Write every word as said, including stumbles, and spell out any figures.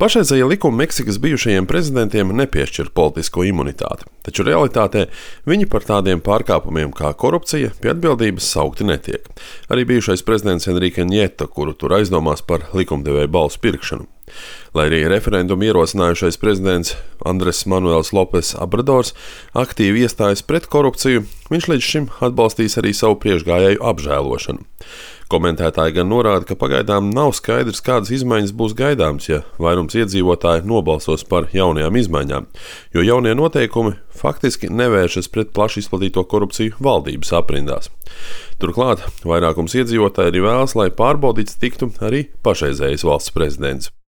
Pašreizējie likumi Meksikas bijušajiem prezidentiem nepiešķir politisko imunitāti, taču realitātē viņi par tādiem pārkāpumiem kā korupcija pie atbildības saukti netiek. Arī bijušais prezidents Enrique Nieto, kuru tur aizdomās par likumdevēju balsu pirkšanu. Lai arī referendumu ierosinājušais prezidents Andres Manuels Lopes Obradors aktīvi iestājas pret korupciju, viņš līdz šim atbalstīs arī savu priekšgājēju apžēlošanu. Komentētāji gan norāda, ka pagaidām nav skaidrs, kādas izmaiņas būs gaidāmas, ja vairums iedzīvotāji nobalsos par jaunajām izmaiņām, jo jaunie noteikumi faktiski nevēršas pret plaši izplatīto korupciju valdības aprindās. Turklāt vairākums iedzīvotāji arī vēlas, lai pārbaudīts tiktu arī pašreizējais valsts prezidents.